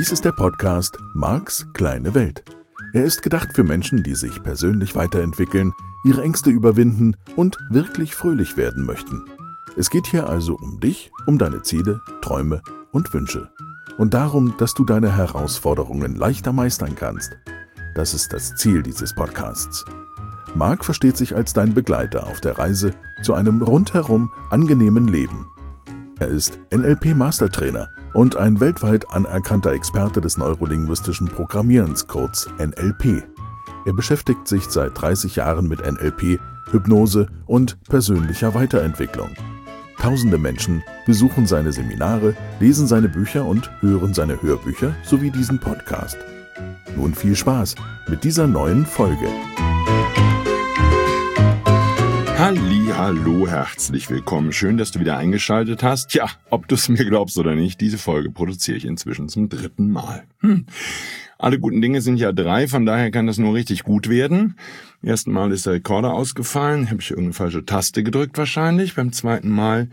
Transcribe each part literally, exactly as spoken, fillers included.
Dies ist der Podcast Marks kleine Welt. Er ist gedacht für Menschen, die sich persönlich weiterentwickeln, ihre Ängste überwinden und wirklich fröhlich werden möchten. Es geht hier also um dich, um deine Ziele, Träume und Wünsche. Und darum, dass du deine Herausforderungen leichter meistern kannst. Das ist das Ziel dieses Podcasts. Mark versteht sich als dein Begleiter auf der Reise zu einem rundherum angenehmen Leben. Er ist N L P-Mastertrainer und ein weltweit anerkannter Experte des neurolinguistischen Programmierens, kurz N L P. Er beschäftigt sich seit dreißig Jahren mit N L P, Hypnose und persönlicher Weiterentwicklung. Tausende Menschen besuchen seine Seminare, lesen seine Bücher und hören seine Hörbücher sowie diesen Podcast. Nun viel Spaß mit dieser neuen Folge. Halli, hallo, herzlich willkommen. Schön, dass du wieder eingeschaltet hast. Tja, ob du es mir glaubst oder nicht, diese Folge produziere ich inzwischen zum dritten Mal. Hm. Alle guten Dinge sind ja drei, von daher kann das nur richtig gut werden. Beim ersten Mal ist der Rekorder ausgefallen, habe ich irgendeine falsche Taste gedrückt wahrscheinlich. Beim zweiten Mal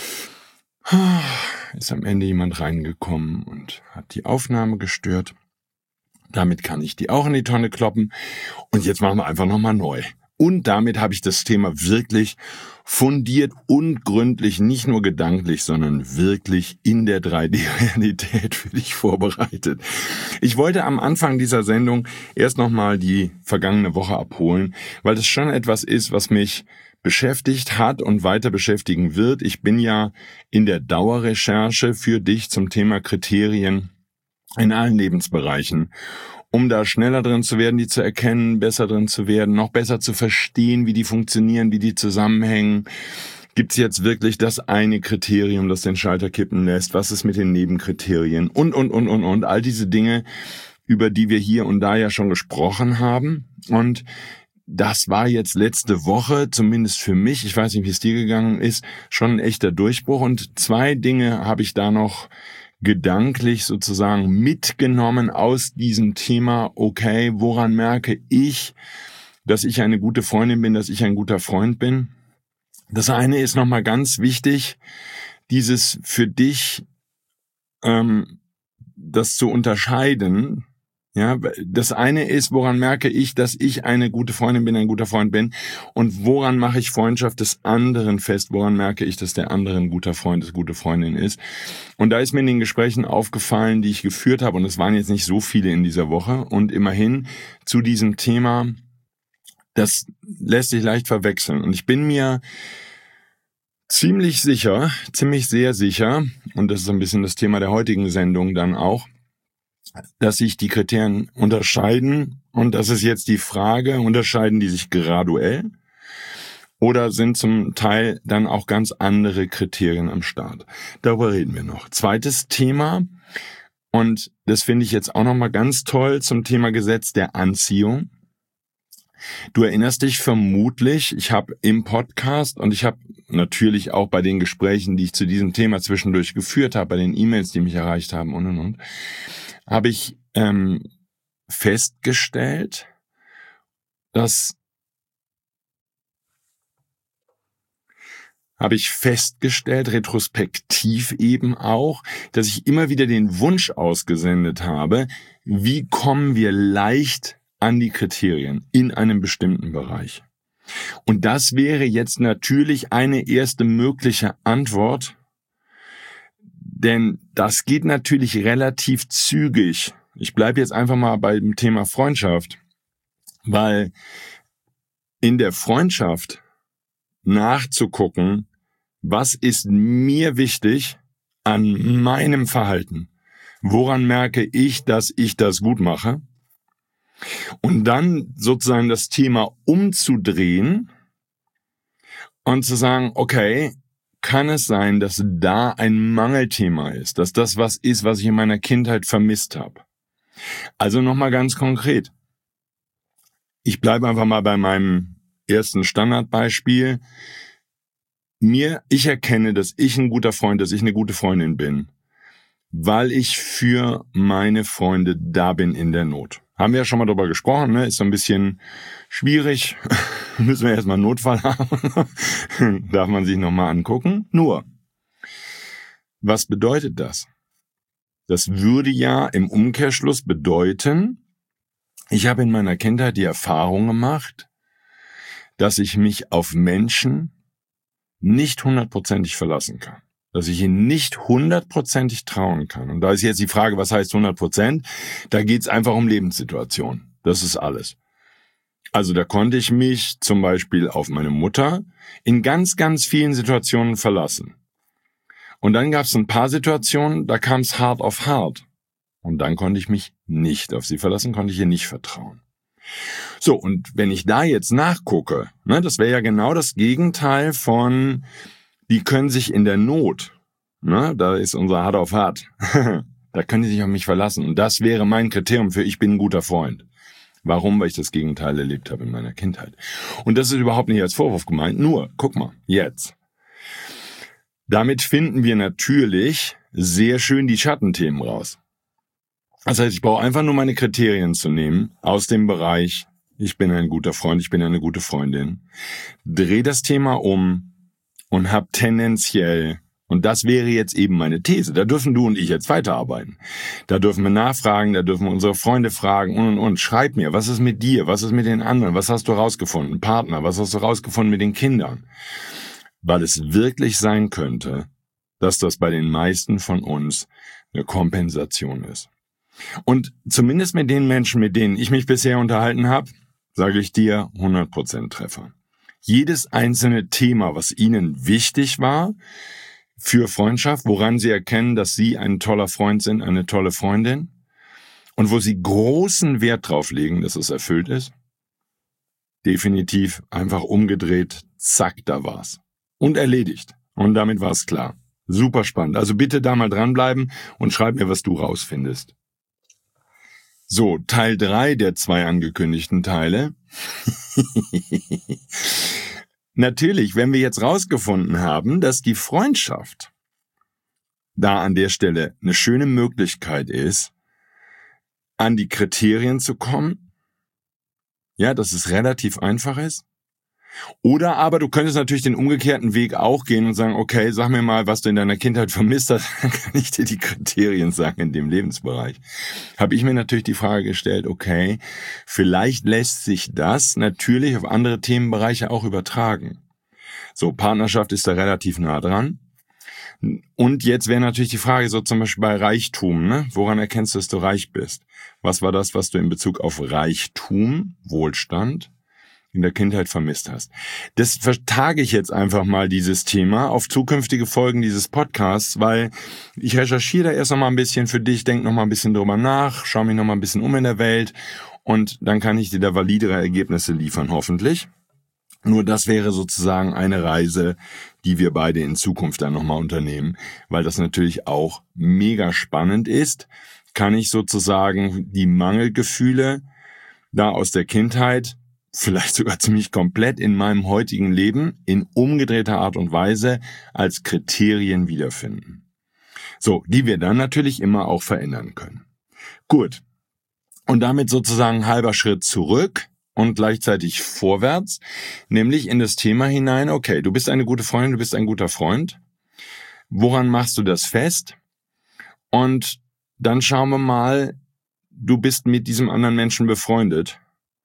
ist am Ende jemand reingekommen und hat die Aufnahme gestört. Damit kann ich die auch in die Tonne kloppen. Und jetzt machen wir einfach nochmal neu. Und damit habe ich das Thema wirklich fundiert und gründlich, nicht nur gedanklich, sondern wirklich in der drei D-Realität für dich vorbereitet. Ich wollte am Anfang dieser Sendung erst nochmal die vergangene Woche abholen, weil das schon etwas ist, was mich beschäftigt hat und weiter beschäftigen wird. Ich bin ja in der Dauerrecherche für dich zum Thema Kriterien in allen Lebensbereichen, um da schneller drin zu werden, die zu erkennen, besser drin zu werden, noch besser zu verstehen, wie die funktionieren, wie die zusammenhängen. Gibt es jetzt wirklich das eine Kriterium, das den Schalter kippen lässt? Was ist mit den Nebenkriterien? Und, und, und, und, und. All diese Dinge, über die wir hier und da ja schon gesprochen haben. Und das war jetzt letzte Woche, zumindest für mich, ich weiß nicht, wie es dir gegangen ist, schon ein echter Durchbruch. Und zwei Dinge habe ich da noch gedanklich sozusagen mitgenommen aus diesem Thema. Okay, woran merke ich, dass ich eine gute Freundin bin, dass ich ein guter Freund bin? Das eine ist nochmal ganz wichtig, dieses für dich, ähm, das zu unterscheiden. Ja, das eine ist, woran merke ich, dass ich eine gute Freundin bin, ein guter Freund bin, und woran mache ich Freundschaft des anderen fest, woran merke ich, dass der andere ein guter Freund, eine gute Freundin ist. Und da ist mir in den Gesprächen aufgefallen, die ich geführt habe, und es waren jetzt nicht so viele in dieser Woche, und immerhin zu diesem Thema, das lässt sich leicht verwechseln. Und ich bin mir ziemlich sicher, ziemlich sehr sicher, und das ist ein bisschen das Thema der heutigen Sendung dann auch, dass sich die Kriterien unterscheiden, und das ist jetzt die Frage, unterscheiden die sich graduell oder sind zum Teil dann auch ganz andere Kriterien am Start? Darüber reden wir noch. Zweites Thema, und das finde ich jetzt auch nochmal ganz toll, zum Thema Gesetz der Anziehung. Du erinnerst dich vermutlich, ich habe im Podcast und ich habe natürlich auch bei den Gesprächen, die ich zu diesem Thema zwischendurch geführt habe, bei den E-Mails, die mich erreicht haben und und und, habe ich ähm, festgestellt, dass habe ich festgestellt, retrospektiv eben auch, dass ich immer wieder den Wunsch ausgesendet habe, wie kommen wir leicht an die Kriterien in einem bestimmten Bereich. Und das wäre jetzt natürlich eine erste mögliche Antwort, denn das geht natürlich relativ zügig. Ich bleibe jetzt einfach mal beim Thema Freundschaft, weil in der Freundschaft nachzugucken, was ist mir wichtig an meinem Verhalten? Woran merke ich, dass ich das gut mache? Und dann sozusagen das Thema umzudrehen und zu sagen, okay, kann es sein, dass da ein Mangelthema ist, dass das was ist, was ich in meiner Kindheit vermisst habe? Also nochmal ganz konkret. Ich bleibe einfach mal bei meinem ersten Standardbeispiel. Mir, ich erkenne, dass ich ein guter Freund, dass ich eine gute Freundin bin, weil ich für meine Freunde da bin in der Not. Haben wir ja schon mal drüber gesprochen, ne? Ist so ein bisschen schwierig. Müssen wir erstmal einen Notfall haben. Darf man sich nochmal angucken. Nur, was bedeutet das? Das würde ja im Umkehrschluss bedeuten, ich habe in meiner Kindheit die Erfahrung gemacht, dass ich mich auf Menschen nicht hundertprozentig verlassen kann. Dass ich ihnen nicht hundertprozentig trauen kann. Und da ist jetzt die Frage, was heißt hundert Prozent? Da geht es einfach um Lebenssituationen. Das ist alles. Also da konnte ich mich zum Beispiel auf meine Mutter in ganz, ganz vielen Situationen verlassen. Und dann gab es ein paar Situationen, da kam es hart auf hart. Und dann konnte ich mich nicht auf sie verlassen, konnte ich ihr nicht vertrauen. So, und wenn ich da jetzt nachgucke, ne, das wäre ja genau das Gegenteil von, die können sich in der Not, ne, da ist unser hart auf hart, da können die sich auf mich verlassen. Und das wäre mein Kriterium für, ich bin ein guter Freund. Warum? Weil ich das Gegenteil erlebt habe in meiner Kindheit. Und das ist überhaupt nicht als Vorwurf gemeint, nur, guck mal, jetzt. Damit finden wir natürlich sehr schön die Schattenthemen raus. Das heißt, ich brauche einfach nur meine Kriterien zu nehmen aus dem Bereich, ich bin ein guter Freund, ich bin eine gute Freundin, drehe das Thema um und habe tendenziell, und das wäre jetzt eben meine These, da dürfen du und ich jetzt weiterarbeiten. Da dürfen wir nachfragen, da dürfen wir unsere Freunde fragen und und und. Schreib mir, was ist mit dir, was ist mit den anderen, was hast du rausgefunden, Partner, was hast du rausgefunden mit den Kindern? Weil es wirklich sein könnte, dass das bei den meisten von uns eine Kompensation ist. Und zumindest mit den Menschen, mit denen ich mich bisher unterhalten habe, sage ich dir hundert Prozent Treffer. Jedes einzelne Thema, was ihnen wichtig war für Freundschaft, woran sie erkennen, dass sie ein toller Freund sind, eine tolle Freundin und wo sie großen Wert drauf legen, dass es erfüllt ist, definitiv einfach umgedreht, zack, da war's. Und erledigt. Und damit war es klar. Super spannend. Also bitte da mal dranbleiben und schreib mir, was du rausfindest. So, Teil drei der zwei angekündigten Teile. Natürlich, wenn wir jetzt rausgefunden haben, dass die Freundschaft da an der Stelle eine schöne Möglichkeit ist, an die Kriterien zu kommen, ja, dass es relativ einfach ist. Oder aber du könntest natürlich den umgekehrten Weg auch gehen und sagen, okay, sag mir mal, was du in deiner Kindheit vermisst hast, dann kann ich dir die Kriterien sagen in dem Lebensbereich. Habe ich mir natürlich die Frage gestellt, okay, vielleicht lässt sich das natürlich auf andere Themenbereiche auch übertragen. So, Partnerschaft ist da relativ nah dran. Und jetzt wäre natürlich die Frage, so zum Beispiel bei Reichtum, ne? Woran erkennst du, dass du reich bist? Was war das, was du in Bezug auf Reichtum, Wohlstand, in der Kindheit vermisst hast? Das vertage ich jetzt einfach mal, dieses Thema, auf zukünftige Folgen dieses Podcasts, weil ich recherchiere da erst noch mal ein bisschen für dich, denke noch mal ein bisschen drüber nach, schaue mich noch mal ein bisschen um in der Welt und dann kann ich dir da validere Ergebnisse liefern, hoffentlich. Nur das wäre sozusagen eine Reise, die wir beide in Zukunft dann nochmal unternehmen, weil das natürlich auch mega spannend ist. Kann ich sozusagen die Mangelgefühle da aus der Kindheit, vielleicht sogar ziemlich komplett in meinem heutigen Leben, in umgedrehter Art und Weise als Kriterien wiederfinden. So, die wir dann natürlich immer auch verändern können. Gut. Und damit sozusagen halber Schritt zurück und gleichzeitig vorwärts, nämlich in das Thema hinein, okay, du bist eine gute Freundin, du bist ein guter Freund. Woran machst du das fest? Und dann schauen wir mal, du bist mit diesem anderen Menschen befreundet.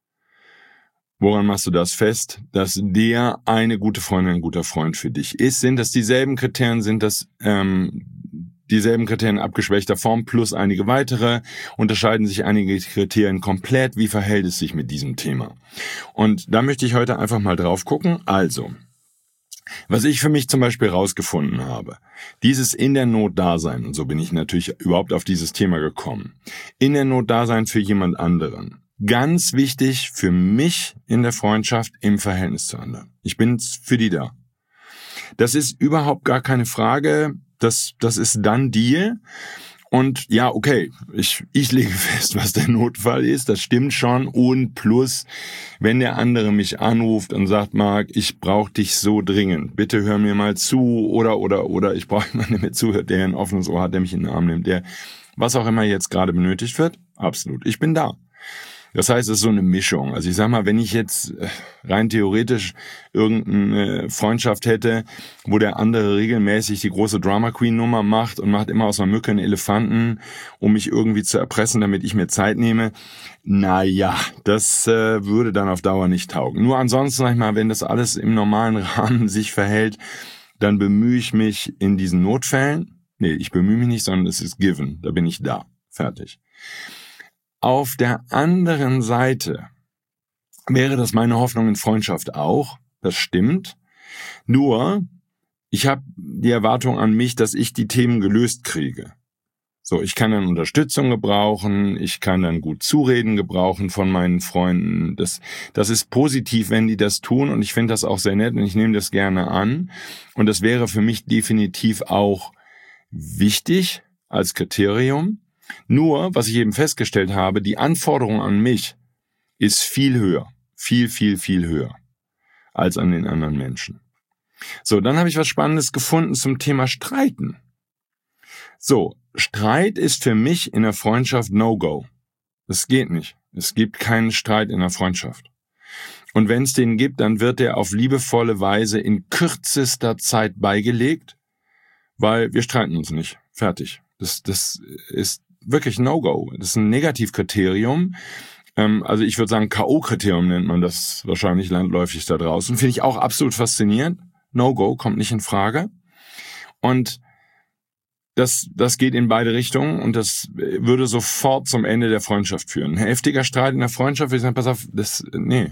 Woran machst du das fest, dass der eine gute Freundin, ein guter Freund für dich ist? Sind das dieselben Kriterien? Sind das ähm, dieselben Kriterien abgeschwächter Form plus einige weitere? Unterscheiden sich einige Kriterien komplett? Wie verhält es sich mit diesem Thema? Und da möchte ich heute einfach mal drauf gucken. Also, was ich für mich zum Beispiel rausgefunden habe, dieses in der Not Dasein, und so bin ich natürlich überhaupt auf dieses Thema gekommen, in der Not Dasein für jemand anderen. Ganz wichtig für mich in der Freundschaft im Verhältnis zu anderen. Ich bin für die da. Das ist überhaupt gar keine Frage. Das, das ist dann Deal. Und ja, okay, ich, ich lege fest, was der Notfall ist. Das stimmt schon. Und plus, wenn der andere mich anruft und sagt, Marc, ich brauche dich so dringend. Bitte hör mir mal zu. Oder, oder, oder ich brauche jemanden, der mir zuhört, der ein offenes Ohr hat, der mich in den Arm nimmt, der was auch immer jetzt gerade benötigt wird. Absolut. Ich bin da. Das heißt, es ist so eine Mischung. Also ich sag mal, wenn ich jetzt rein theoretisch irgendeine Freundschaft hätte, wo der andere regelmäßig die große Drama Queen Nummer macht und macht immer aus einer Mücke einen Elefanten, um mich irgendwie zu erpressen, damit ich mir Zeit nehme, naja, das äh, würde dann auf Dauer nicht taugen. Nur ansonsten, sag ich mal, wenn das alles im normalen Rahmen sich verhält, dann bemühe ich mich in diesen Notfällen, nee, ich bemühe mich nicht, sondern es ist given, da bin ich da, fertig. Auf der anderen Seite wäre das meine Hoffnung in Freundschaft auch, das stimmt. Nur, ich habe die Erwartung an mich, dass ich die Themen gelöst kriege. So, ich kann dann Unterstützung gebrauchen, ich kann dann gut Zureden gebrauchen von meinen Freunden. Das, das ist positiv, wenn die das tun, und ich finde das auch sehr nett und ich nehme das gerne an. Und das wäre für mich definitiv auch wichtig als Kriterium. Nur, was ich eben festgestellt habe, die Anforderung an mich ist viel höher, viel, viel, viel höher als an den anderen Menschen. So, dann habe ich was Spannendes gefunden zum Thema Streiten. So, Streit ist für mich in der Freundschaft No-Go. Es geht nicht. Es gibt keinen Streit in der Freundschaft. Und wenn es den gibt, dann wird der auf liebevolle Weise in kürzester Zeit beigelegt, weil wir streiten uns nicht. Fertig. Das, das ist wirklich No-Go. Das ist ein Negativkriterium. Ähm, also ich würde sagen, K O-Kriterium nennt man das wahrscheinlich landläufig da draußen. Finde ich auch absolut faszinierend. No-Go kommt nicht in Frage. Und das, das geht in beide Richtungen und das würde sofort zum Ende der Freundschaft führen. Ein heftiger Streit in der Freundschaft, würde ich sagen, pass auf, das, nee.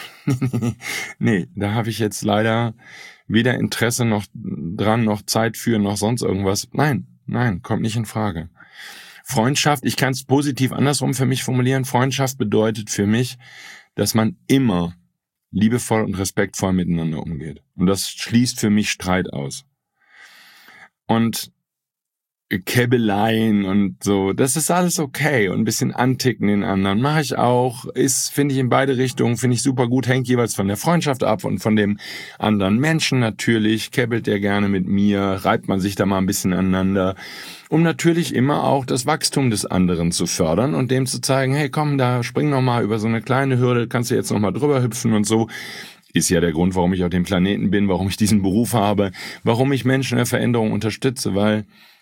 nee, da habe ich jetzt leider weder Interesse noch dran, noch Zeit für, noch sonst irgendwas. Nein, nein, kommt nicht in Frage. Freundschaft, ich kann es positiv andersrum für mich formulieren. Freundschaft bedeutet für mich, dass man immer liebevoll und respektvoll miteinander umgeht. Und das schließt für mich Streit aus. Und Käbeleien und so, das ist alles okay. Und ein bisschen anticken den anderen mache ich auch. Ist, finde ich, in beide Richtungen, finde ich super gut. Hängt jeweils von der Freundschaft ab und von dem anderen Menschen natürlich. Käbbelt der gerne mit mir, reibt man sich da mal ein bisschen aneinander, um natürlich immer auch das Wachstum des anderen zu fördern und dem zu zeigen, hey komm, da spring noch mal über so eine kleine Hürde, kannst du jetzt noch mal drüber hüpfen und so. Ist ja der Grund, warum ich auf dem Planeten bin, warum ich diesen Beruf habe, warum ich Menschen in der Veränderung unterstütze, weil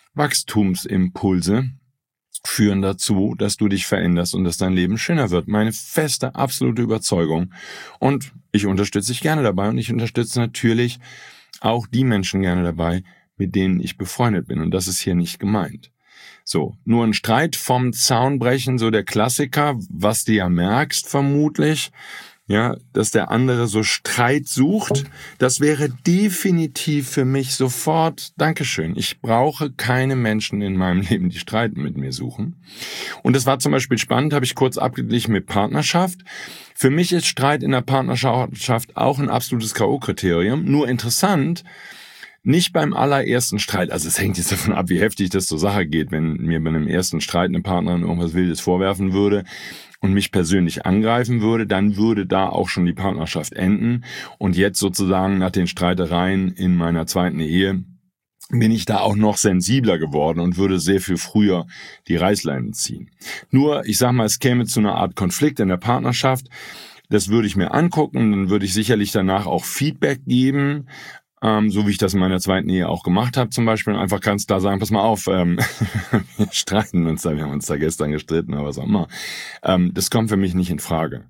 Wachstumsimpulse führen dazu, dass du dich veränderst und dass dein Leben schöner wird. Meine feste, absolute Überzeugung. Und ich unterstütze dich gerne dabei und ich unterstütze natürlich auch die Menschen gerne dabei, mit denen ich befreundet bin. Und das ist hier nicht gemeint. So, nur ein Streit vom Zaun brechen, so der Klassiker, was du ja merkst vermutlich, ja, dass der andere so Streit sucht, das wäre definitiv für mich sofort, Dankeschön, ich brauche keine Menschen in meinem Leben, die Streit mit mir suchen. Und das war zum Beispiel spannend, habe ich kurz abgeglichen mit Partnerschaft. Für mich ist Streit in der Partnerschaft auch ein absolutes K O-Kriterium, nur interessant, nicht beim allerersten Streit, also es hängt jetzt davon ab, wie heftig das zur Sache geht, wenn mir bei einem ersten Streit eine Partnerin irgendwas Wildes vorwerfen würde und mich persönlich angreifen würde, dann würde da auch schon die Partnerschaft enden. Und jetzt sozusagen nach den Streitereien in meiner zweiten Ehe bin ich da auch noch sensibler geworden und würde sehr viel früher die Reißleine ziehen. Nur, ich sag mal, es käme zu einer Art Konflikt in der Partnerschaft. Das würde ich mir angucken, dann würde ich sicherlich danach auch Feedback geben, Ähm, so wie ich das in meiner zweiten Ehe auch gemacht habe, zum Beispiel, und einfach ganz klar sagen, pass mal auf, ähm, wir streiten uns da, wir haben uns da gestern gestritten, oder was auch immer. Ähm, das kommt für mich nicht in Frage.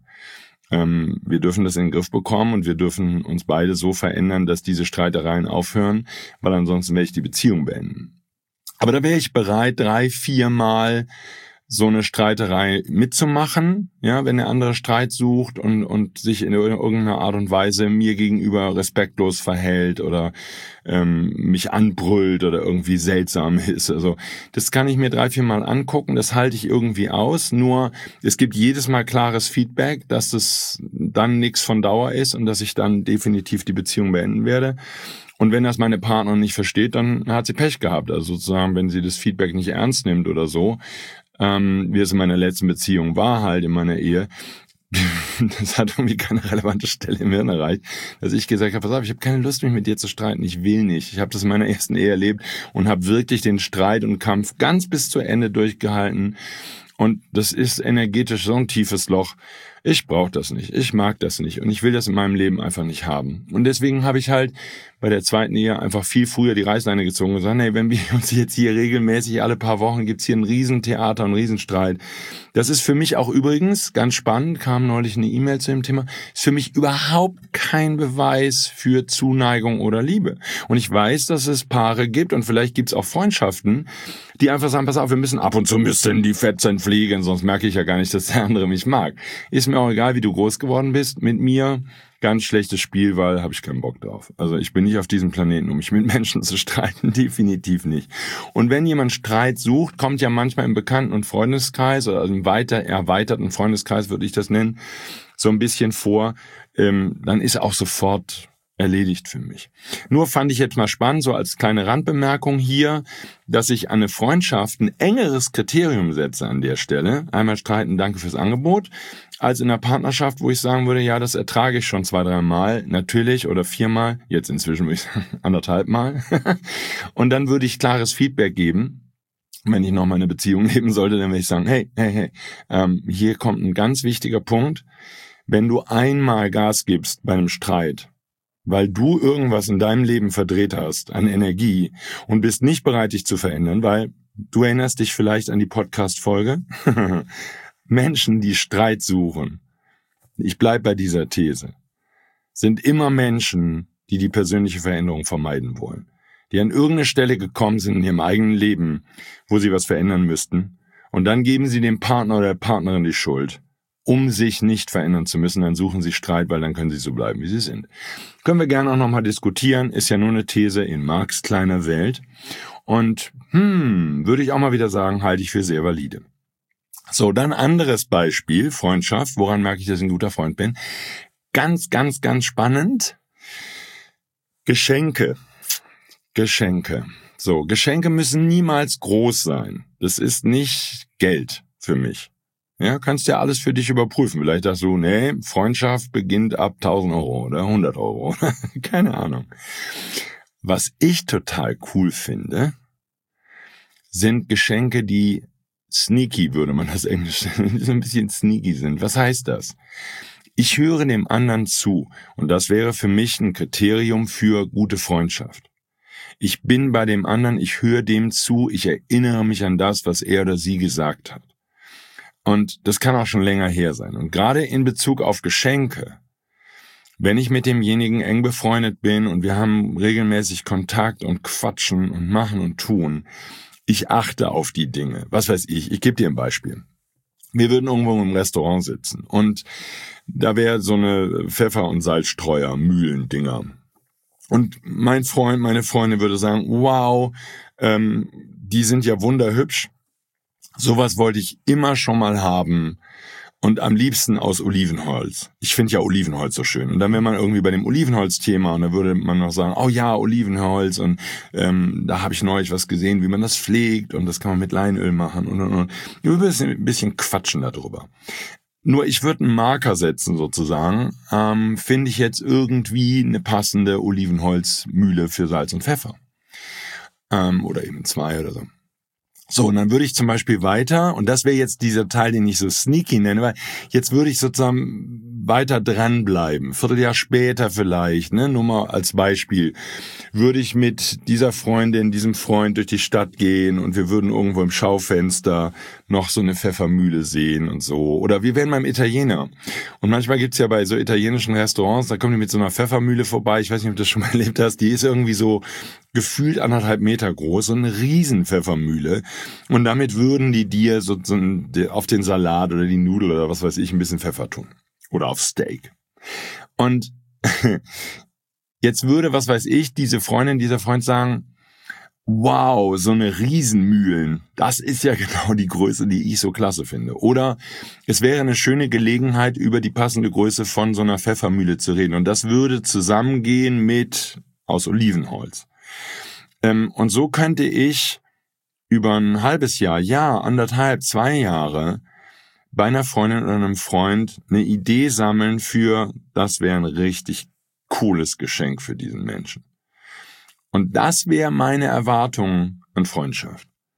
Ähm, wir dürfen das in den Griff bekommen und wir dürfen uns beide so verändern, dass diese Streitereien aufhören, weil ansonsten werde ich die Beziehung beenden. Aber da wäre ich bereit, drei, viermal so eine Streiterei mitzumachen, ja, wenn der andere Streit sucht und und sich in irgendeiner Art und Weise mir gegenüber respektlos verhält oder ähm, mich anbrüllt oder irgendwie seltsam ist. Also das kann ich mir drei, vier Mal angucken, das halte ich irgendwie aus, nur es gibt jedes Mal klares Feedback, dass das dann nichts von Dauer ist und dass ich dann definitiv die Beziehung beenden werde. Und wenn das meine Partnerin nicht versteht, dann hat sie Pech gehabt. Also sozusagen, wenn sie das Feedback nicht ernst nimmt oder so, ähm, wie es in meiner letzten Beziehung war, halt in meiner Ehe, das hat irgendwie keine relevante Stelle im Hirn erreicht, dass ich gesagt habe, pass auf, ich habe keine Lust, mich mit dir zu streiten, ich will nicht. Ich habe das in meiner ersten Ehe erlebt und habe wirklich den Streit und Kampf ganz bis zu Ende durchgehalten. Und das ist energetisch so ein tiefes Loch. Ich brauche das nicht. Ich mag das nicht. Und ich will das in meinem Leben einfach nicht haben. Und deswegen habe ich halt bei der zweiten Ehe einfach viel früher die Reißleine gezogen und gesagt, hey, wenn wir uns jetzt hier regelmäßig alle paar Wochen, gibt's hier ein Riesentheater, einen Riesenstreit. Das ist für mich auch übrigens, ganz spannend, kam neulich eine E-Mail zu dem Thema, ist für mich überhaupt kein Beweis für Zuneigung oder Liebe. Und ich weiß, dass es Paare gibt und vielleicht gibt's auch Freundschaften, die einfach sagen, pass auf, wir müssen ab und zu müssen die Fettchen fliegen, sonst merke ich ja gar nicht, dass der andere mich mag. Ist mir auch egal, wie du groß geworden bist. Mit mir ganz schlechtes Spiel, weil habe ich keinen Bock drauf. Also ich bin nicht auf diesem Planeten, um mich mit Menschen zu streiten, definitiv nicht. Und wenn jemand Streit sucht, kommt ja manchmal im Bekannten- und Freundeskreis oder also im weiter erweiterten Freundeskreis, würde ich das nennen, so ein bisschen vor, ähm, dann ist er auch sofort erledigt für mich. Nur fand ich jetzt mal spannend, so als kleine Randbemerkung hier, dass ich an eine Freundschaft ein engeres Kriterium setze an der Stelle. Einmal streiten, danke fürs Angebot, als in einer Partnerschaft, wo ich sagen würde, ja, das ertrage ich schon zwei, drei Mal, natürlich, oder viermal, jetzt inzwischen würde ich sagen, anderthalb Mal. Und dann würde ich klares Feedback geben. Wenn ich noch mal eine Beziehung leben sollte, dann würde ich sagen, hey, hey, hey, ähm, hier kommt ein ganz wichtiger Punkt. Wenn du einmal Gas gibst bei einem Streit, weil du irgendwas in deinem Leben verdreht hast an Energie und bist nicht bereit, dich zu verändern, weil du erinnerst dich vielleicht an die Podcast-Folge. Menschen, die Streit suchen, ich bleib bei dieser These, sind immer Menschen, die die persönliche Veränderung vermeiden wollen. Die an irgendeine Stelle gekommen sind in ihrem eigenen Leben, wo sie was verändern müssten. Und dann geben sie dem Partner oder der Partnerin die Schuld, um sich nicht verändern zu müssen. Dann suchen sie Streit, weil dann können sie so bleiben, wie sie sind. Können wir gerne auch nochmal diskutieren. Ist ja nur eine These in Marx' kleiner Welt. Und hm, würde ich auch mal wieder sagen, halte ich für sehr valide. So, dann anderes Beispiel, Freundschaft. Woran merke ich, dass ich ein guter Freund bin? Ganz, ganz, ganz spannend. Geschenke. Geschenke. So, Geschenke müssen niemals groß sein. Das ist nicht Geld für mich. Ja, kannst ja alles für dich überprüfen. Vielleicht sagst du, nee, Freundschaft beginnt ab tausend Euro oder hundert Euro. Keine Ahnung. Was ich total cool finde, sind Geschenke, die sneaky, würde man das Englisch nennen, die so ein bisschen sneaky sind. Was heißt das? Ich höre dem anderen zu und das wäre für mich ein Kriterium für gute Freundschaft. Ich bin bei dem anderen, ich höre dem zu, ich erinnere mich an das, was er oder sie gesagt hat. Und das kann auch schon länger her sein. Und gerade in Bezug auf Geschenke, wenn ich mit demjenigen eng befreundet bin und wir haben regelmäßig Kontakt und quatschen und machen und tun, ich achte auf die Dinge. Was weiß ich, ich gebe dir ein Beispiel. Wir würden irgendwo im Restaurant sitzen und da wäre so eine Pfeffer- und Salzstreuer-Mühlendinger. Und mein Freund, meine Freundin würde sagen, wow, ähm, die sind ja wunderhübsch. Sowas wollte ich immer schon mal haben und am liebsten aus Olivenholz. Ich finde ja Olivenholz so schön. Und dann wäre man irgendwie bei dem Olivenholz-Thema und da würde man noch sagen, oh ja, Olivenholz und ähm, da habe ich neulich was gesehen, wie man das pflegt und das kann man mit Leinöl machen und und und. Wir müssen ein bisschen quatschen darüber. Nur ich würde einen Marker setzen sozusagen, ähm, finde ich jetzt irgendwie eine passende Olivenholzmühle für Salz und Pfeffer. Ähm, oder eben zwei oder so. So, und dann würde ich zum Beispiel weiter, und das wäre jetzt dieser Teil, den ich so sneaky nenne, weil jetzt würde ich sozusagen weiter dranbleiben. Vierteljahr später vielleicht, ne, nur mal als Beispiel, würde ich mit dieser Freundin, diesem Freund durch die Stadt gehen und wir würden irgendwo im Schaufenster noch so eine Pfeffermühle sehen und so. Oder wir wären beim Italiener. Und manchmal gibt's ja bei so italienischen Restaurants, da kommen die mit so einer Pfeffermühle vorbei, ich weiß nicht, ob du das schon mal erlebt hast, die ist irgendwie so gefühlt anderthalb Meter groß, so eine riesen Pfeffermühle. Und damit würden die dir so, so auf den Salat oder die Nudel oder was weiß ich ein bisschen Pfeffer tun. Oder auf Steak. Und jetzt würde, was weiß ich, diese Freundin, dieser Freund sagen, wow, so eine Riesenmühlen, das ist ja genau die Größe, die ich so klasse finde. Oder es wäre eine schöne Gelegenheit, über die passende Größe von so einer Pfeffermühle zu reden. Und das würde zusammengehen mit aus Olivenholz. Ähm, und so könnte ich über ein halbes Jahr, Jahr, anderthalb, zwei Jahre bei einer Freundin oder einem Freund eine Idee sammeln für, das wäre ein richtig cooles Geschenk für diesen Menschen. Und das wäre meine Erwartung an Freundschaft.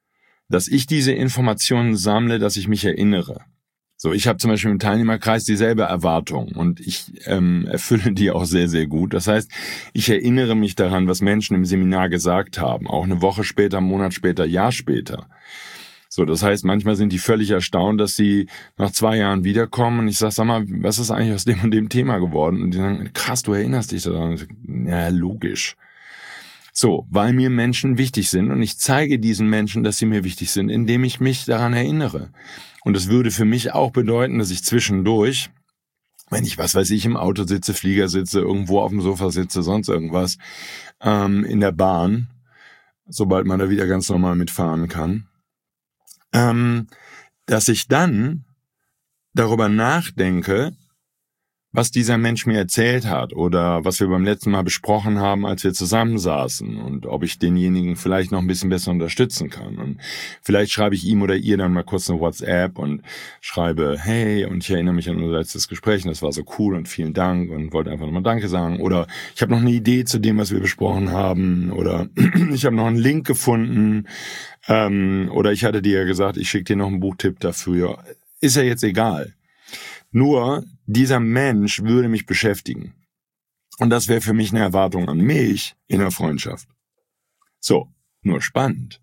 dass ich diese Informationen sammle, dass ich mich erinnere. So, ich habe zum Beispiel im Teilnehmerkreis dieselbe Erwartung und ich ähm, erfülle die auch sehr, sehr gut. Das heißt, ich erinnere mich daran, was Menschen im Seminar gesagt haben, auch eine Woche später, einen Monat später, ein Jahr später. So, das heißt, manchmal sind die völlig erstaunt, dass sie nach zwei Jahren wiederkommen und ich sage, sag mal, was ist eigentlich aus dem und dem Thema geworden? Und die sagen, krass, du erinnerst dich daran. Ja, logisch. So, weil mir Menschen wichtig sind und ich zeige diesen Menschen, dass sie mir wichtig sind, indem ich mich daran erinnere. Und es würde für mich auch bedeuten, dass ich zwischendurch, wenn ich, was weiß ich, im Auto sitze, Flieger sitze, irgendwo auf dem Sofa sitze, sonst irgendwas, ähm, in der Bahn, sobald man da wieder ganz normal mitfahren kann, ähm, dass ich dann darüber nachdenke, was dieser Mensch mir erzählt hat oder was wir beim letzten Mal besprochen haben, als wir zusammensaßen und ob ich denjenigen vielleicht noch ein bisschen besser unterstützen kann. Und vielleicht schreibe ich ihm oder ihr dann mal kurz eine WhatsApp und schreibe, hey, und ich erinnere mich an unser letztes Gespräch und das war so cool und vielen Dank und wollte einfach nochmal Danke sagen. Oder ich habe noch eine Idee zu dem, was wir besprochen haben oder ich habe noch einen Link gefunden ähm, oder ich hatte dir ja gesagt, ich schicke dir noch einen Buchtipp dafür. Ist ja jetzt egal. Nur, dieser Mensch würde mich beschäftigen. Und das wäre für mich eine Erwartung an mich in der Freundschaft. So, nur spannend.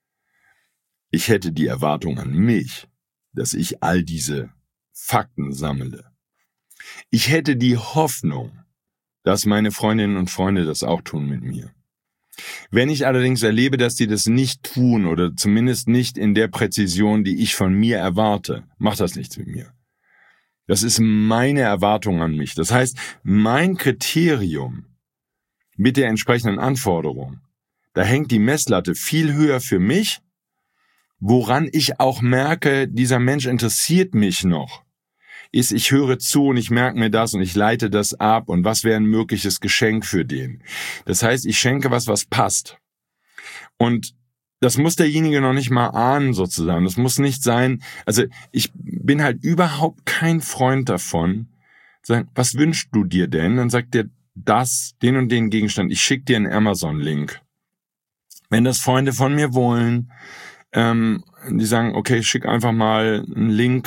Ich hätte die Erwartung an mich, dass ich all diese Fakten sammle. Ich hätte die Hoffnung, dass meine Freundinnen und Freunde das auch tun mit mir. Wenn ich allerdings erlebe, dass die das nicht tun oder zumindest nicht in der Präzision, die ich von mir erwarte, macht das nichts mit mir. Das ist meine Erwartung an mich. Das heißt, mein Kriterium mit der entsprechenden Anforderung, da hängt die Messlatte viel höher für mich, woran ich auch merke, dieser Mensch interessiert mich noch, ist, ich höre zu und ich merke mir das und ich leite das ab und was wäre ein mögliches Geschenk für den. Das heißt, ich schenke was, was passt. Und das muss derjenige noch nicht mal ahnen, sozusagen. Das muss nicht sein, also ich bin halt überhaupt kein Freund davon, zu sagen, was wünschst du dir denn? Dann sagt der das, den und den Gegenstand. Ich schicke dir einen Amazon-Link. Wenn das Freunde von mir wollen, ähm, die sagen, okay, schick einfach mal einen Link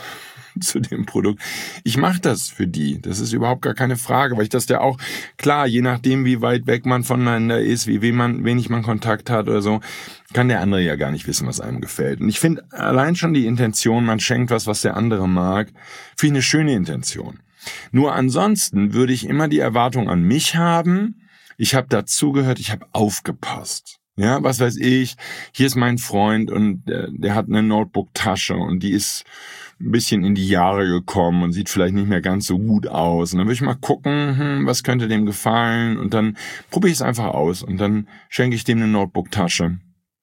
zu dem Produkt. Ich mache das für die. Das ist überhaupt gar keine Frage, weil ich das ja auch, klar, je nachdem, wie weit weg man voneinander ist, wie wen man, wenig man Kontakt hat oder so, kann der andere ja gar nicht wissen, was einem gefällt. Und ich finde allein schon die Intention, man schenkt was, was der andere mag, finde ich eine schöne Intention. Nur ansonsten würde ich immer die Erwartung an mich haben, ich habe dazugehört, ich habe aufgepasst. Ja, was weiß ich, hier ist mein Freund und der, der hat eine Notebook-Tasche und die ist ein bisschen in die Jahre gekommen und sieht vielleicht nicht mehr ganz so gut aus. Und dann würde ich mal gucken, hm, was könnte dem gefallen und dann probiere ich es einfach aus und dann schenke ich dem eine Notebook-Tasche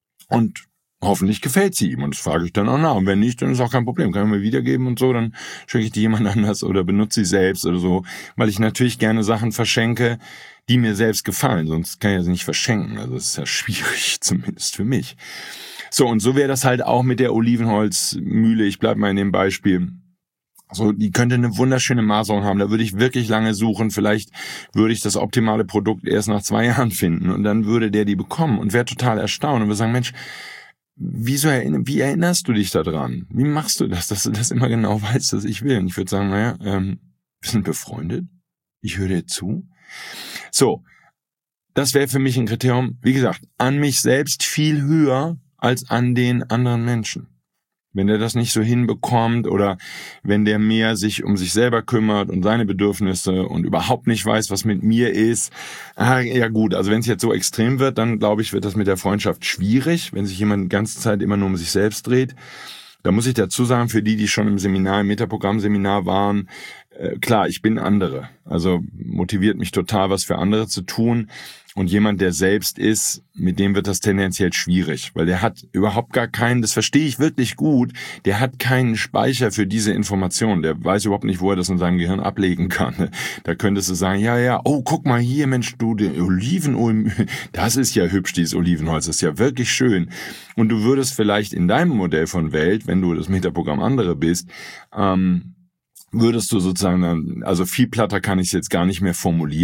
und hoffentlich gefällt sie ihm und das frage ich dann auch nach. Und wenn nicht, dann ist auch kein Problem, kann ich mir wiedergeben und so, dann schenke ich die jemand anders oder benutze sie selbst oder so, weil ich natürlich gerne Sachen verschenke, die mir selbst gefallen, sonst kann ich sie nicht verschenken. Also das ist ja schwierig, zumindest für mich. So, und so wäre das halt auch mit der Olivenholzmühle. Ich bleib mal in dem Beispiel. So, die könnte eine wunderschöne Maserung haben. Da würde ich wirklich lange suchen. Vielleicht würde ich das optimale Produkt erst nach zwei Jahren finden und dann würde der die bekommen und wäre total erstaunt und würde sagen, Mensch, wieso erinner, wie erinnerst du dich daran? Wie machst du das, dass du das immer genau weißt, was ich will? Und ich würde sagen, naja, ähm, wir sind befreundet. Ich höre dir zu. So, das wäre für mich ein Kriterium, wie gesagt, an mich selbst viel höher als an den anderen Menschen. Wenn der das nicht so hinbekommt oder wenn der mehr sich um sich selber kümmert und seine Bedürfnisse und überhaupt nicht weiß, was mit mir ist, ah, ja gut, also wenn es jetzt so extrem wird, dann glaube ich, wird das mit der Freundschaft schwierig, wenn sich jemand die ganze Zeit immer nur um sich selbst dreht. Da muss ich dazu sagen, für die, die schon im Seminar, im Metaprogramm-Seminar waren, äh, klar, ich bin andere. Also motiviert mich total, was für andere zu tun. Und jemand, der selbst ist, mit dem wird das tendenziell schwierig, weil der hat überhaupt gar keinen, das verstehe ich wirklich gut, der hat keinen Speicher für diese Information. Der weiß überhaupt nicht, wo er das in seinem Gehirn ablegen kann. Da könntest du sagen, ja, ja, oh, guck mal hier, Mensch, du, der Olivenöl, das ist ja hübsch, dieses Olivenholz, das ist ja wirklich schön. Und du würdest vielleicht in deinem Modell von Welt, wenn du das Metaprogramm andere bist, ähm, würdest du sozusagen dann, also viel platter kann ich es jetzt gar nicht mehr formulieren,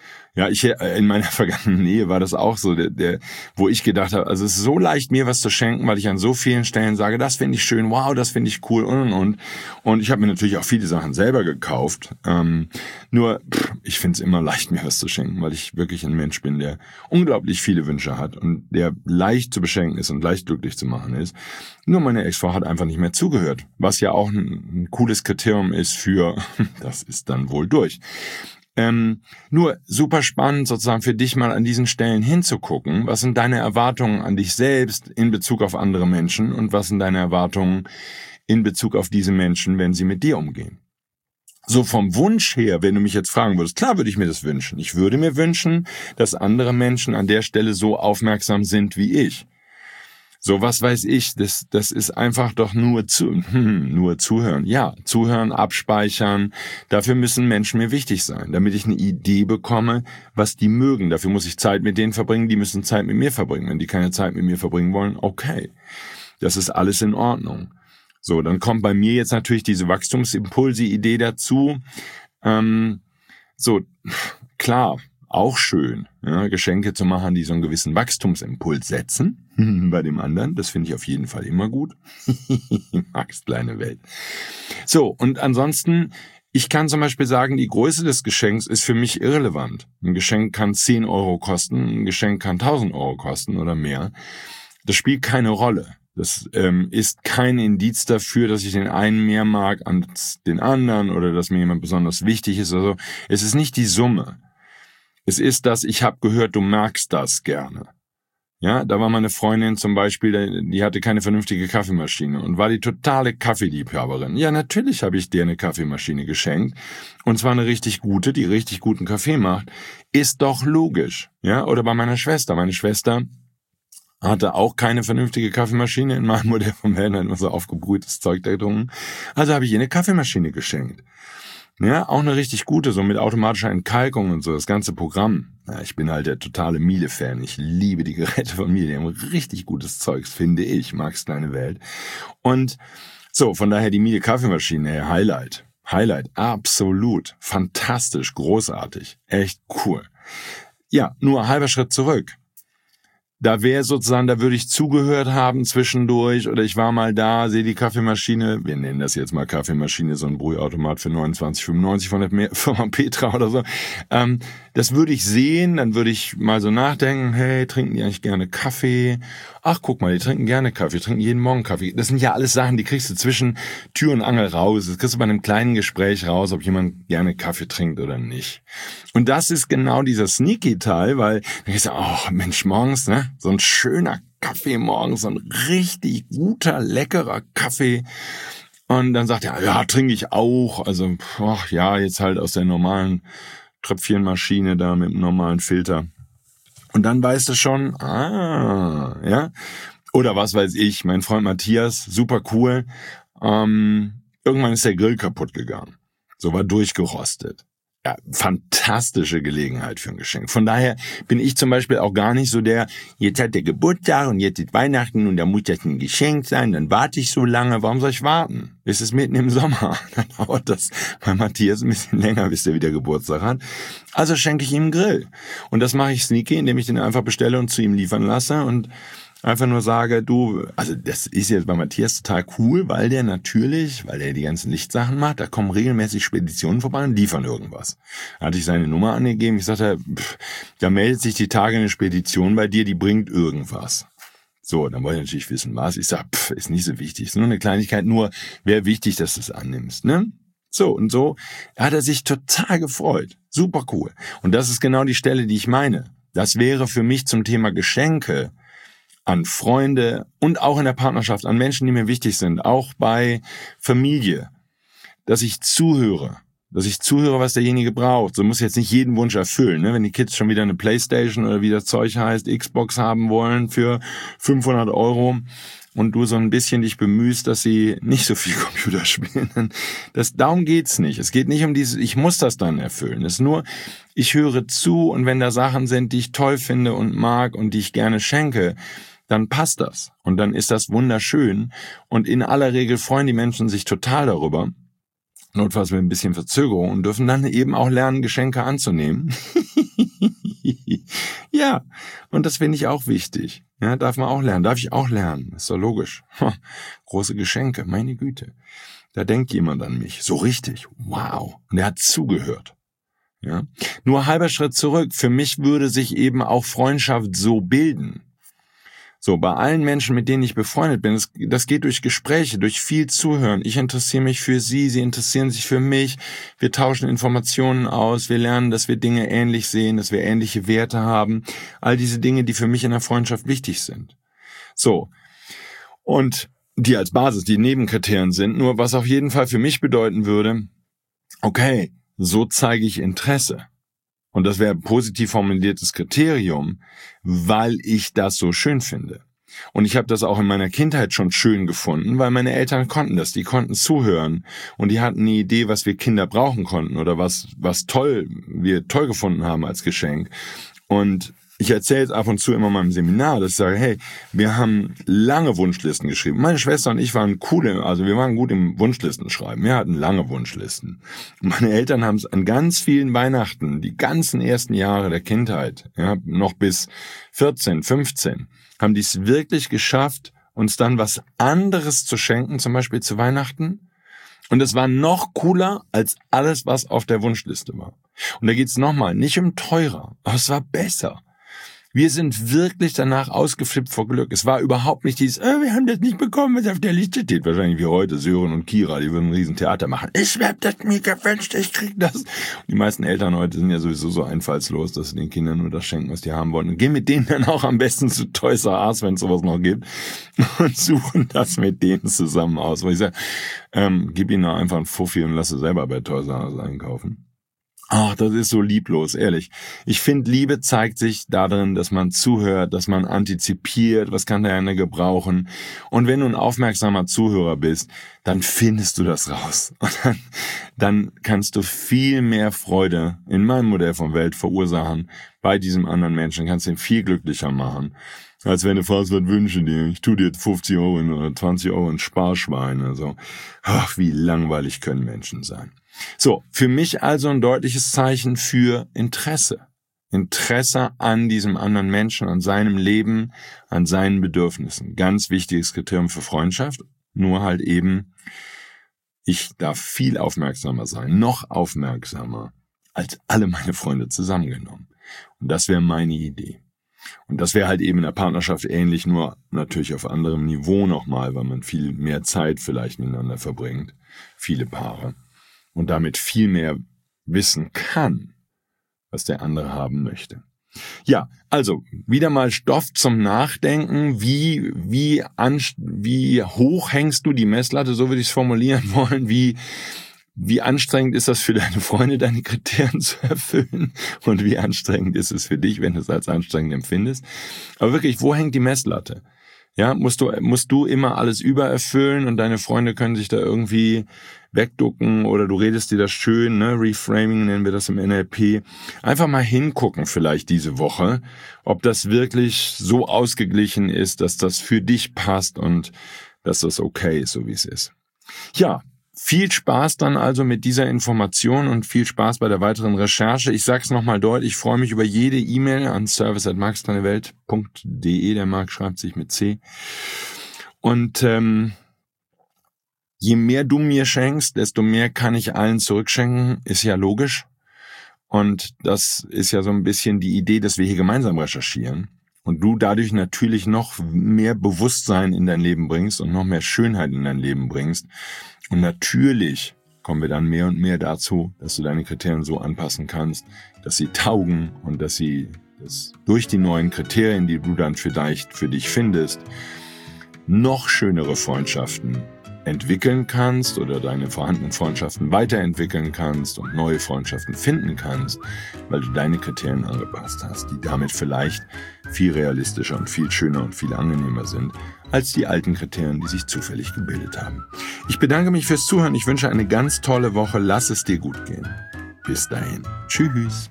Ja, ich in meiner vergangenen Ehe war das auch so, der, der, wo ich gedacht habe, also es ist so leicht, mir was zu schenken, weil ich an so vielen Stellen sage, das finde ich schön, wow, das finde ich cool und und und. Und ich habe mir natürlich auch viele Sachen selber gekauft. Ähm, nur, pff, ich finde es immer leicht, mir was zu schenken, weil ich wirklich ein Mensch bin, der unglaublich viele Wünsche hat und der leicht zu beschenken ist und leicht glücklich zu machen ist. Nur meine Ex-Frau hat einfach nicht mehr zugehört, was ja auch ein, ein cooles Kriterium ist für, das ist dann wohl durch. Ähm, nur super spannend sozusagen für dich mal an diesen Stellen hinzugucken. Was sind deine Erwartungen an dich selbst in Bezug auf andere Menschen und was sind deine Erwartungen in Bezug auf diese Menschen, wenn sie mit dir umgehen? So vom Wunsch her, wenn du mich jetzt fragen würdest, klar würde ich mir das wünschen. Ich würde mir wünschen, dass andere Menschen an der Stelle so aufmerksam sind wie ich. So, was weiß ich, das, das ist einfach doch nur zu, hm, nur zuhören. Ja, zuhören, abspeichern. Dafür müssen Menschen mir wichtig sein, damit ich eine Idee bekomme, was die mögen. Dafür muss ich Zeit mit denen verbringen, die müssen Zeit mit mir verbringen. Wenn die keine Zeit mit mir verbringen wollen, okay. Das ist alles in Ordnung. So, dann kommt bei mir jetzt natürlich diese Wachstumsimpulse-Idee dazu. Ähm, so, klar. Auch schön, ja, Geschenke zu machen, die so einen gewissen Wachstumsimpuls setzen bei dem anderen. Das finde ich auf jeden Fall immer gut. Max, kleine Welt. So, und ansonsten, ich kann zum Beispiel sagen, die Größe des Geschenks ist für mich irrelevant. Ein Geschenk kann zehn Euro kosten, ein Geschenk kann tausend Euro kosten oder mehr. Das spielt keine Rolle. Das ähm, ist kein Indiz dafür, dass ich den einen mehr mag als den anderen oder dass mir jemand besonders wichtig ist. Also es ist nicht die Summe. Es ist das, ich habe gehört, du magst das gerne. Ja, da war meine Freundin zum Beispiel, die hatte keine vernünftige Kaffeemaschine und war die totale Kaffeeliebhaberin. Ja, natürlich habe ich dir eine Kaffeemaschine geschenkt und zwar eine richtig gute, die richtig guten Kaffee macht. Ist doch logisch. Ja, oder bei meiner Schwester. Meine Schwester hatte auch keine vernünftige Kaffeemaschine. In meinem Modell vom Wellen hat immer so aufgebrühtes Zeug da getrunken. Also habe ich ihr eine Kaffeemaschine geschenkt. Ja, auch eine richtig gute, so mit automatischer Entkalkung und so, das ganze Programm. Ja, ich bin halt der totale Miele-Fan. Ich liebe die Geräte von Miele. Die haben richtig gutes Zeugs, finde ich. Mag's kleine Welt. Und so, von daher die Miele-Kaffeemaschine, Highlight. Highlight, absolut. Fantastisch, großartig. Echt cool. Ja, nur halber Schritt zurück. Da wäre sozusagen, da würde ich zugehört haben zwischendurch oder ich war mal da, sehe die Kaffeemaschine, wir nennen das jetzt mal Kaffeemaschine, so ein Brühautomat für neunundzwanzig fünfundneunzig von der Firma Petra oder so. Ähm, das würde ich sehen, dann würde ich mal so nachdenken, hey, trinken die eigentlich gerne Kaffee? Ach, guck mal, die trinken gerne Kaffee, trinken jeden Morgen Kaffee. Das sind ja alles Sachen, die kriegst du zwischen Tür und Angel raus. Das kriegst du bei einem kleinen Gespräch raus, ob jemand gerne Kaffee trinkt oder nicht. Und das ist genau dieser Sneaky-Teil, weil dann denkst du, oh Mensch, morgens, ne, so ein schöner Kaffee morgens, so ein richtig guter, leckerer Kaffee. Und dann sagt er, ja, trinke ich auch. Also, ach ja, jetzt halt aus der normalen Tröpfchenmaschine da mit dem normalen Filter. Und dann weißt du schon, ah, ja. Oder was weiß ich, mein Freund Matthias, super cool. Ähm, irgendwann ist der Grill kaputt gegangen. So, war durchgerostet. Ja, fantastische Gelegenheit für ein Geschenk. Von daher bin ich zum Beispiel auch gar nicht so der, jetzt hat der Geburtstag und jetzt ist Weihnachten und da muss das ein Geschenk sein, dann warte ich so lange. Warum soll ich warten? Es ist mitten im Sommer. Dann dauert das bei Matthias ein bisschen länger, bis der wieder Geburtstag hat. Also schenke ich ihm einen Grill. Und das mache ich sneaky, indem ich den einfach bestelle und zu ihm liefern lasse und einfach nur sage, du, also das ist jetzt bei Matthias total cool, weil der natürlich, weil der die ganzen Lichtsachen macht, da kommen regelmäßig Speditionen vorbei und liefern irgendwas. Da hatte ich seine Nummer angegeben, ich sagte, pff, da meldet sich die Tage eine Spedition bei dir, die bringt irgendwas. So, dann wollte ich natürlich wissen, was. Ich sag, pff, ist nicht so wichtig, ist nur eine Kleinigkeit, nur wäre wichtig, dass du es annimmst, ne? So, und so hat er sich total gefreut. Super cool. Und das ist genau die Stelle, die ich meine. Das wäre für mich zum Thema Geschenke an Freunde und auch in der Partnerschaft, an Menschen, die mir wichtig sind, auch bei Familie, dass ich zuhöre, dass ich zuhöre, was derjenige braucht. So muss jetzt nicht jeden Wunsch erfüllen, ne? Wenn die Kids schon wieder eine Playstation oder wie das Zeug heißt, Xbox haben wollen für fünfhundert Euro und du so ein bisschen dich bemühst, dass sie nicht so viel Computer spielen. Das, darum geht's nicht. Es geht nicht um dieses, ich muss das dann erfüllen. Es ist nur, ich höre zu und wenn da Sachen sind, die ich toll finde und mag und die ich gerne schenke, dann passt das. Und dann ist das wunderschön. Und in aller Regel freuen die Menschen sich total darüber. notfalls mit ein bisschen Verzögerung, und dürfen dann eben auch lernen, Geschenke anzunehmen. Ja, und das finde ich auch wichtig. Ja, darf man auch lernen, darf ich auch lernen, ist doch logisch. Große Geschenke, meine Güte. Da denkt jemand an mich, so richtig, wow, und er hat zugehört. Ja, nur halber Schritt zurück, für mich würde sich eben auch Freundschaft so bilden. So, bei allen Menschen, mit denen ich befreundet bin, das, das geht durch Gespräche, durch viel Zuhören. Ich interessiere mich für sie, sie interessieren sich für mich. Wir tauschen Informationen aus, wir lernen, dass wir Dinge ähnlich sehen, dass wir ähnliche Werte haben. All diese Dinge, die für mich in der Freundschaft wichtig sind. So, und die als Basis, die Nebenkriterien sind. Nur was auf jeden Fall für mich bedeuten würde, okay, so zeige ich Interesse. Und das wäre ein positiv formuliertes Kriterium, weil ich das so schön finde. Und ich habe das auch in meiner Kindheit schon schön gefunden, weil meine Eltern konnten das, die konnten zuhören und die hatten eine Idee, was wir Kinder brauchen konnten oder was was toll wir toll gefunden haben als Geschenk. Und ich erzähle jetzt ab und zu immer mal im Seminar, dass ich sage, hey, wir haben lange Wunschlisten geschrieben. Meine Schwester und ich waren coole, also wir waren gut im Wunschlisten schreiben. Wir hatten lange Wunschlisten. Und meine Eltern haben es an ganz vielen Weihnachten, die ganzen ersten Jahre der Kindheit, ja, noch bis vierzehn, fünfzehn, haben die es wirklich geschafft, uns dann was anderes zu schenken, zum Beispiel zu Weihnachten. Und es war noch cooler als alles, was auf der Wunschliste war. Und da geht's nochmal, nicht um teurer, aber es war besser. Wir sind wirklich danach ausgeflippt vor Glück. Es war überhaupt nicht dieses, äh, wir haben das nicht bekommen, was auf der Liste steht. Wahrscheinlich wie heute, Sören und Kira, die würden ein riesen Theater machen. Ich hab das mir gewünscht, ich krieg das. Und die meisten Eltern heute sind ja sowieso so einfallslos, dass sie den Kindern nur das schenken, was die haben wollen. Und gehen mit denen dann auch am besten zu Toys R Us, wenn es sowas noch gibt, und suchen das mit denen zusammen aus. Weil ich sage, ähm, gib ihnen einfach einen Fuffi und lass sie selber bei Toys R Us einkaufen. Ach, das ist so lieblos, ehrlich. Ich finde, Liebe zeigt sich darin, dass man zuhört, dass man antizipiert, was kann der eine gebrauchen. Und wenn du ein aufmerksamer Zuhörer bist, dann findest du das raus. Und dann, dann kannst du viel mehr Freude in meinem Modell von Welt verursachen bei diesem anderen Menschen, kannst ihn viel glücklicher machen. Als wenn du fragst, was wünsche dir? Ich tu dir fünfzig Euro oder zwanzig Euro in Sparschwein. Also, ach, wie langweilig können Menschen sein. So, für mich also ein deutliches Zeichen für Interesse. Interesse an diesem anderen Menschen, an seinem Leben, an seinen Bedürfnissen. Ganz wichtiges Kriterium für Freundschaft. Nur halt eben, ich darf viel aufmerksamer sein, noch aufmerksamer als alle meine Freunde zusammengenommen. Und das wäre meine Idee. Und das wäre halt eben in der Partnerschaft ähnlich, nur natürlich auf anderem Niveau nochmal, weil man viel mehr Zeit vielleicht miteinander verbringt. Viele Paare. Und damit viel mehr wissen kann, was der andere haben möchte. Ja, also wieder mal Stoff zum Nachdenken. Wie wie an, wie hoch hängst du die Messlatte? So würde ich es formulieren wollen. Wie wie anstrengend ist das für deine Freunde, deine Kriterien zu erfüllen? Und wie anstrengend ist es für dich, wenn du es als anstrengend empfindest? Aber wirklich, wo hängt die Messlatte? Ja, musst du musst du immer alles übererfüllen und deine Freunde können sich da irgendwie wegducken oder du redest dir das schön, ne? Reframing nennen wir das im N L P. Einfach mal hingucken vielleicht diese Woche, ob das wirklich so ausgeglichen ist, dass das für dich passt und dass das okay ist, so wie es ist. Ja, viel Spaß dann also mit dieser Information und viel Spaß bei der weiteren Recherche. Ich sag's nochmal deutlich, ich freue mich über jede E-Mail an service at markskleineWelt punkt de. Der Mark schreibt sich mit C. Und ähm, je mehr du mir schenkst, desto mehr kann ich allen zurückschenken, ist ja logisch. Und das ist ja so ein bisschen die Idee, dass wir hier gemeinsam recherchieren. Und du dadurch natürlich noch mehr Bewusstsein in dein Leben bringst und noch mehr Schönheit in dein Leben bringst. Und natürlich kommen wir dann mehr und mehr dazu, dass du deine Kriterien so anpassen kannst, dass sie taugen und dass sie dass durch die neuen Kriterien, die du dann vielleicht für dich findest, noch schönere Freundschaften entwickeln kannst oder deine vorhandenen Freundschaften weiterentwickeln kannst und neue Freundschaften finden kannst, weil du deine Kriterien angepasst hast, die damit vielleicht viel realistischer und viel schöner und viel angenehmer sind als die alten Kriterien, die sich zufällig gebildet haben. Ich bedanke mich fürs Zuhören. Ich wünsche eine ganz tolle Woche. Lass es dir gut gehen. Bis dahin. Tschüss.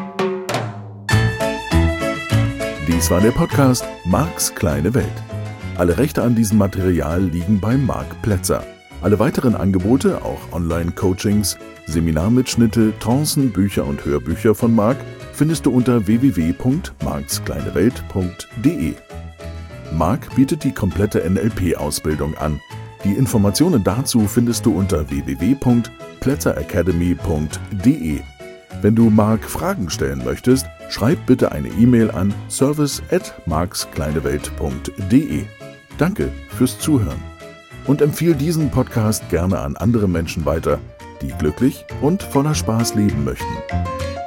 Dies war der Podcast Marks kleine Welt. Alle Rechte an diesem Material liegen bei Marc Plätzer. Alle weiteren Angebote, auch Online-Coachings, Seminarmitschnitte, Trancen, Bücher und Hörbücher von Marc findest du unter w w w punkt marks kleine welt punkt d e. Marc bietet die komplette N L P-Ausbildung an. Die Informationen dazu findest du unter w w w punkt plätzer academy punkt d e. Wenn du Marc Fragen stellen möchtest, schreib bitte eine E-Mail an service at marks kleine welt punkt d e. Danke fürs Zuhören und empfiehl diesen Podcast gerne an andere Menschen weiter, die glücklich und voller Spaß leben möchten.